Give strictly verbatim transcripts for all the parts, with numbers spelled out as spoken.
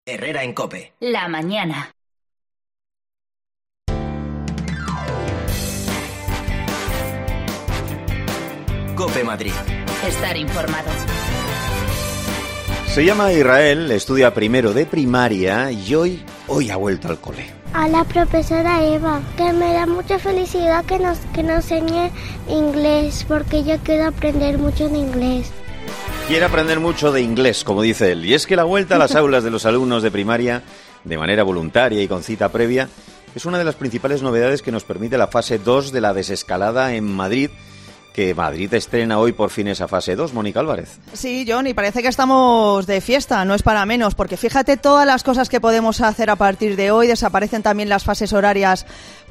Herrera en COPE. La mañana. COPE Madrid. Estar informado. Se llama Israel, estudia primero de primaria y hoy, hoy ha vuelto al cole. A la profesora Eva, que me da mucha felicidad que nos, que nos enseñe inglés, porque yo quiero aprender mucho de inglés. Quiere aprender mucho de inglés, como dice él. Y es que la vuelta a las aulas de los alumnos de primaria, de manera voluntaria y con cita previa, es una de las principales novedades que nos permite la fase dos de la desescalada en Madrid, que Madrid estrena hoy por fin esa fase dos, Mónica Álvarez. Sí, John, y parece que estamos de fiesta, no es para menos, porque fíjate todas las cosas que podemos hacer a partir de hoy. Desaparecen también las fases horarias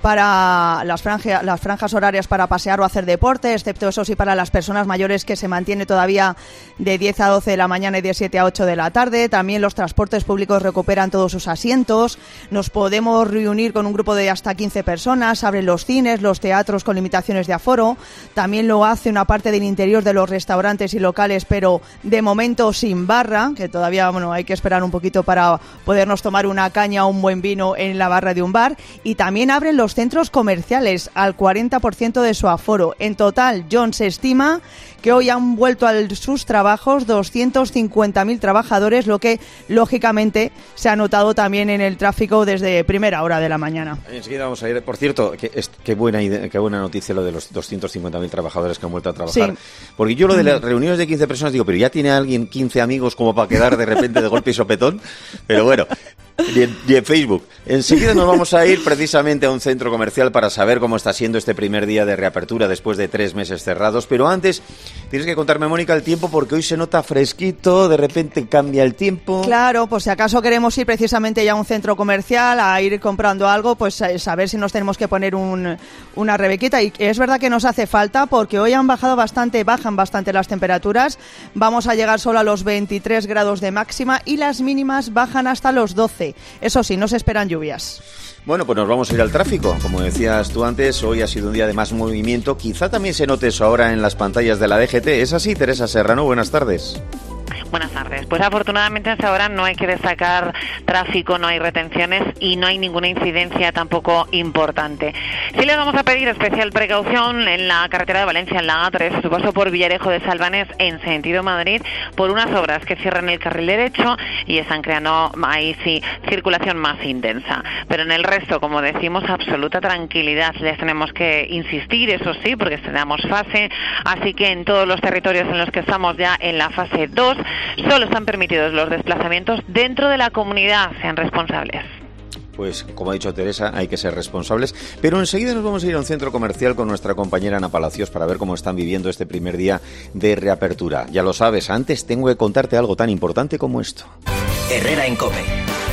para las, franja, las franjas horarias para pasear o hacer deporte, excepto eso sí para las personas mayores, que se mantiene todavía de diez a doce de la mañana y de siete a ocho de la tarde. También los transportes públicos recuperan todos sus asientos, nos podemos reunir con un grupo de hasta quince personas, abren los cines, los teatros con limitaciones de aforo, también lo hace una parte del interior de los restaurantes y locales, pero de momento sin barra, que todavía bueno, hay que esperar un poquito para podernos tomar una caña o un buen vino en la barra de un bar. Y también abren los centros comerciales al cuarenta por ciento de su aforo. En total, John, se estima que hoy han vuelto a sus trabajos doscientos cincuenta mil trabajadores, lo que lógicamente se ha notado también en el tráfico desde primera hora de la mañana. Enseguida vamos a ir. Por cierto, qué, qué, buena, idea, qué buena noticia lo de los doscientos cincuenta mil trabajadores que han vuelto a trabajar. Sí. Porque yo lo de las reuniones de quince personas digo, pero ya tiene alguien quince amigos como para quedar de repente de golpe y sopetón. Pero bueno, y en, y en Facebook. Enseguida nos vamos a ir precisamente a un centro comercial para saber cómo está siendo este primer día de reapertura después de tres meses cerrados. Pero antes tienes que contarme, Mónica, el tiempo, porque hoy se nota fresquito, de repente cambia el tiempo. Claro, pues si acaso queremos ir precisamente ya a un centro comercial a ir comprando algo, pues saber si nos tenemos que poner un, una rebequita. Y es verdad que nos hace falta, porque hoy han bajado bastante, bajan bastante las temperaturas. Vamos a llegar solo a los veintitrés grados de máxima y las mínimas bajan hasta los doce. Eso sí, no se esperan lluvias. Bueno, pues nos vamos a ir al tráfico. Como decías tú antes, hoy ha sido un día de más movimiento. Quizá también se note eso ahora en las pantallas de la D G T. ¿Es así, Teresa Serrano? Buenas tardes. Buenas tardes. Pues afortunadamente hasta ahora no hay que destacar tráfico, no hay retenciones y no hay ninguna incidencia tampoco importante. Sí les vamos a pedir especial precaución en la carretera de Valencia, en la A tres, a su paso por Villarejo de Salvanes en sentido Madrid, por unas obras que cierran el carril derecho y están creando ahí sí circulación más intensa. Pero en el resto, como decimos, absoluta tranquilidad. Les tenemos que insistir, eso sí, porque estrenamos fase, así que en todos los territorios en los que estamos ya en la fase dos, solo están permitidos los desplazamientos dentro de la comunidad. Sean responsables. Pues, como ha dicho Teresa, hay que ser responsables. Pero enseguida nos vamos a ir a un centro comercial con nuestra compañera Ana Palacios para ver cómo están viviendo este primer día de reapertura. Ya lo sabes, antes tengo que contarte algo tan importante como esto. Herrera en COPE.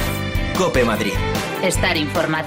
COPE Madrid. Estar informado.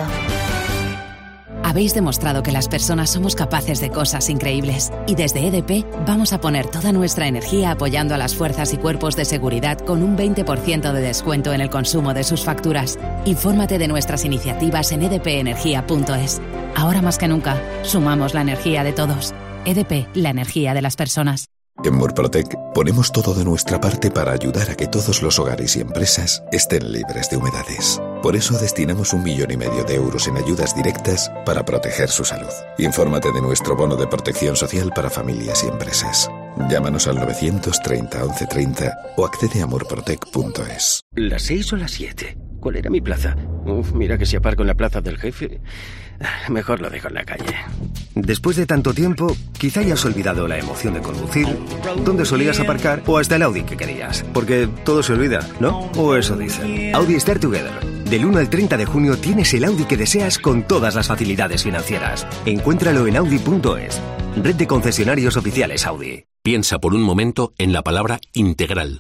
Habéis demostrado que las personas somos capaces de cosas increíbles. Y desde E D P vamos a poner toda nuestra energía apoyando a las fuerzas y cuerpos de seguridad con un veinte por ciento de descuento en el consumo de sus facturas. Infórmate de nuestras iniciativas en e d p energía punto es. Ahora más que nunca, sumamos la energía de todos. E D P, la energía de las personas. En Murprotec ponemos todo de nuestra parte para ayudar a que todos los hogares y empresas estén libres de humedades. Por eso destinamos un millón y medio de euros en ayudas directas para proteger su salud. Infórmate de nuestro bono de protección social para familias y empresas. Llámanos al novecientos treinta, once treinta o accede a murprotec punto es. ¿Las seis o las siete? ¿Cuál era mi plaza? Uf, mira que si aparco en la plaza del jefe, mejor lo dejo en la calle. Después de tanto tiempo, quizá hayas olvidado la emoción de conducir, dónde solías aparcar o hasta el Audi que querías. Porque todo se olvida, ¿no? O eso dicen. Audi Start Together. Del uno al treinta de junio tienes el Audi que deseas con todas las facilidades financieras. Encuéntralo en audi punto es. Red de concesionarios oficiales Audi. Piensa por un momento en la palabra integral.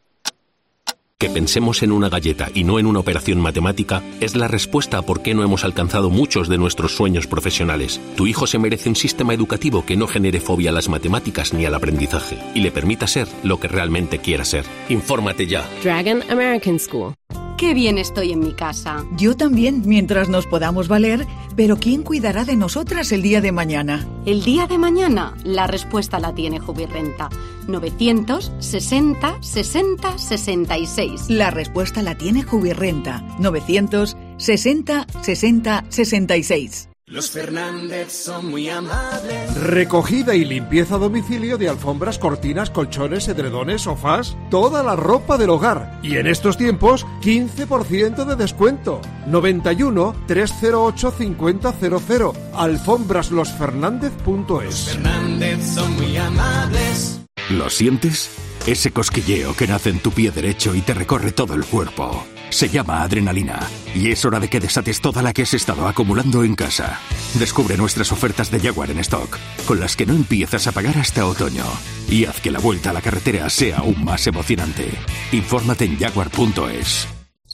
Que pensemos en una galleta y no en una operación matemática es la respuesta a por qué no hemos alcanzado muchos de nuestros sueños profesionales. Tu hijo se merece un sistema educativo que no genere fobia a las matemáticas ni al aprendizaje y le permita ser lo que realmente quiera ser. Infórmate ya. Dragon American School. qué bien estoy en mi casa. Yo también, mientras nos podamos valer, pero ¿quién cuidará de nosotras el día de mañana? ¿El día de mañana? La respuesta la tiene Jubirrenta. novecientos sesenta sesenta sesenta y seis. La respuesta la tiene Jubirrenta. novecientos sesenta sesenta sesenta y seis. Los Fernández son muy amables. Recogida y limpieza a domicilio de alfombras, cortinas, colchones, edredones, sofás, toda la ropa del hogar. Y en estos tiempos, quince por ciento de descuento. noventa y uno, trescientos ocho, cincuenta cero cero. alfombras los fernández punto es. Los Fernández son muy amables. ¿Lo sientes? Ese cosquilleo que nace en tu pie derecho y te recorre todo el cuerpo. Se llama adrenalina y es hora de que desates toda la que has estado acumulando en casa. Descubre nuestras ofertas de Jaguar en stock, con las que no empiezas a pagar hasta otoño. Y haz que la vuelta a la carretera sea aún más emocionante. Infórmate en jaguar punto es.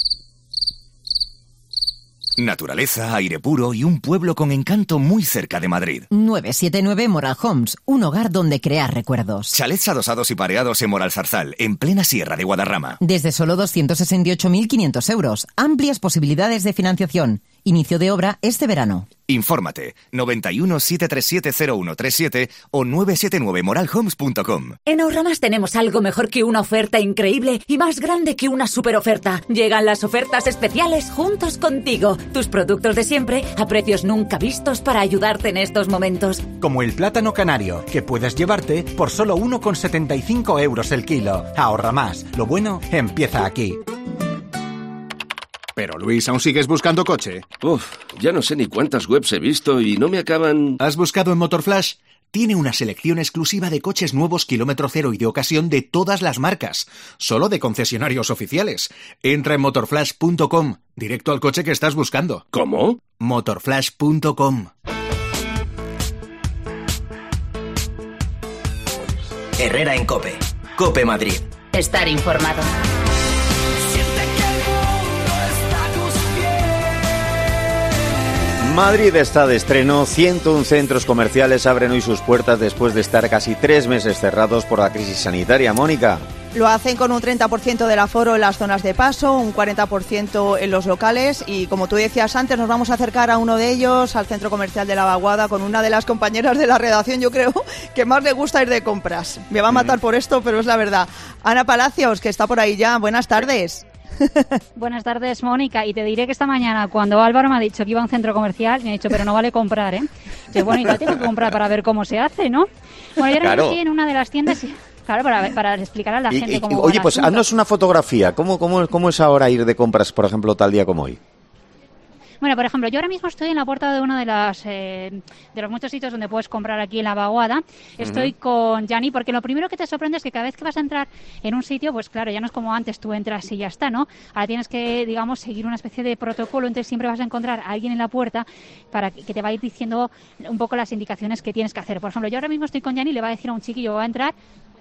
Naturaleza, aire puro y un pueblo con encanto muy cerca de Madrid. nueve siete nueve Moral Homes, un hogar donde crear recuerdos. Chalets adosados y pareados en Moral Zarzal, en plena sierra de Guadarrama. Desde solo doscientos sesenta y ocho mil quinientos euros. Amplias posibilidades de financiación. Inicio de obra este verano. Infórmate noventa y uno, siete tres siete, cero uno tres siete o nueve siete nueve moral homes punto com. En Ahorramás tenemos algo mejor que una oferta increíble y más grande que una superoferta. Llegan las ofertas especiales juntos contigo. Tus productos de siempre a precios nunca vistos para ayudarte en estos momentos. Como el plátano canario, que puedes llevarte por solo uno con setenta y cinco euros el kilo. Ahorramás. Lo bueno empieza aquí. Pero Luis, ¿aún sigues buscando coche? Uf, ya no sé ni cuántas webs he visto y no me acaban... ¿Has buscado en Motorflash? Tiene una selección exclusiva de coches nuevos kilómetro cero y de ocasión de todas las marcas, solo de concesionarios oficiales. Entra en motorflash punto com, directo al coche que estás buscando. ¿Cómo? motorflash punto com. Herrera en COPE. COPE Madrid. Estar informado. Madrid está de estreno. ciento uno centros comerciales abren hoy sus puertas después de estar casi tres meses cerrados por la crisis sanitaria. Mónica. Lo hacen con un treinta por ciento del aforo en las zonas de paso, un cuarenta por ciento en los locales y, como tú decías antes, nos vamos a acercar a uno de ellos, al centro comercial de La Vaguada, con una de las compañeras de la redacción, yo creo, que más le gusta ir de compras. Me va a matar por esto, pero es la verdad. Ana Palacios, que está por ahí ya. Buenas tardes. Buenas tardes, Mónica, y te diré que esta mañana cuando Álvaro me ha dicho que iba a un centro comercial, me ha dicho, pero no vale comprar, ¿eh? Dice, bueno, y no tengo que comprar para ver cómo se hace, ¿no? Bueno, yo ahora Claro. estoy en una de las tiendas, claro, para, para explicar a la Y- gente y- cómo va oye, el pues asunto. haznos una fotografía. ¿Cómo, cómo, ¿Cómo es ahora ir de compras, por ejemplo, tal día como hoy? Bueno, por ejemplo, yo ahora mismo estoy en la puerta de uno de, las, eh, de los muchos sitios donde puedes comprar aquí en La Vaguada. Estoy Ujú. con Yanni, porque lo primero que te sorprende es que cada vez que vas a entrar en un sitio, pues claro, ya no es como antes, tú entras y ya está, ¿no? Ahora tienes que, digamos, seguir una especie de protocolo, entonces siempre vas a encontrar a alguien en la puerta para que que te va a ir diciendo un poco las indicaciones que tienes que hacer. Por ejemplo, yo ahora mismo estoy con Yanni y le va a decir a un chiquillo, va a entrar.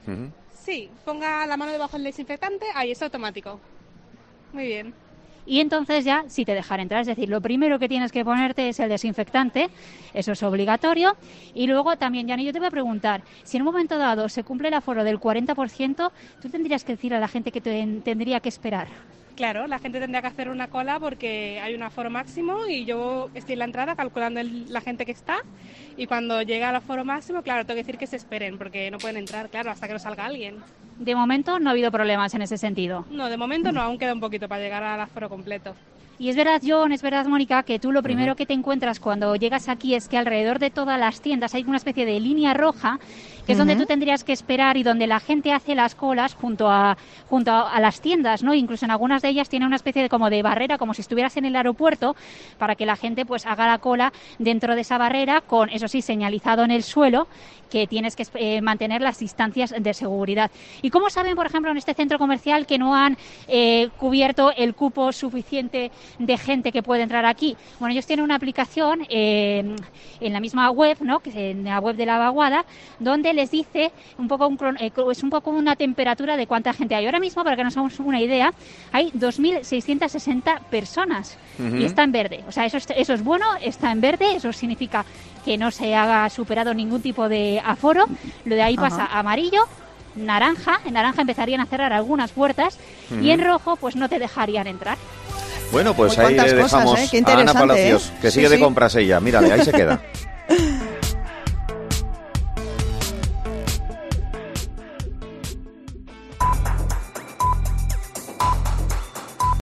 Sí, ponga la mano debajo del desinfectante, ahí es automático. Muy bien. Y entonces ya sí te dejarán entrar. Es decir, lo primero que tienes que ponerte es el desinfectante, eso es obligatorio. Y luego también, Yanni, yo te voy a preguntar, si en un momento dado se cumple el aforo del cuarenta por ciento, tú tendrías que decir a la gente que te, tendría que esperar. Claro, la gente tendría que hacer una cola porque hay un aforo máximo y yo estoy en la entrada calculando el- la gente que está y cuando llega al aforo máximo, claro, tengo que decir que se esperen porque no pueden entrar, claro, hasta que no salga alguien. De momento no ha habido problemas en ese sentido. No, de momento no, aún queda un poquito para llegar al aforo completo. Y es verdad, John, es verdad, Mónica, que tú lo primero que te encuentras cuando llegas aquí es que alrededor de todas las tiendas hay una especie de línea roja, que es donde Ujú. tú tendrías que esperar y donde la gente hace las colas junto a junto a, a las tiendas, ¿no? Incluso en algunas de ellas tiene una especie de como de barrera, como si estuvieras en el aeropuerto, para que la gente pues haga la cola dentro de esa barrera, con eso sí señalizado en el suelo, que tienes que eh, mantener las distancias de seguridad. ¿Y cómo saben, por ejemplo, en este centro comercial que no han eh, cubierto el cupo suficiente de gente que puede entrar aquí? Bueno, ellos tienen una aplicación eh, en la misma web, ¿no? Que es en la web de La Vaguada, donde les dice un poco un, cron- eh, es un poco una temperatura de cuánta gente hay. Ahora mismo, para que nos hagamos una idea, hay dos mil seiscientas sesenta personas Ujú. y está en verde. O sea, eso es, eso es bueno, está en verde, eso significa que no se haga superado ningún tipo de aforo. Lo de ahí pasa Ajá. a amarillo naranja, en naranja empezarían a cerrar algunas puertas uh-huh. y en rojo pues no te dejarían entrar. Bueno, pues Uy, ahí le dejamos cosas, ¿eh? a Ana Palacios, ¿eh? que sigue sí, de sí. compras ella. Mírale, ahí se queda.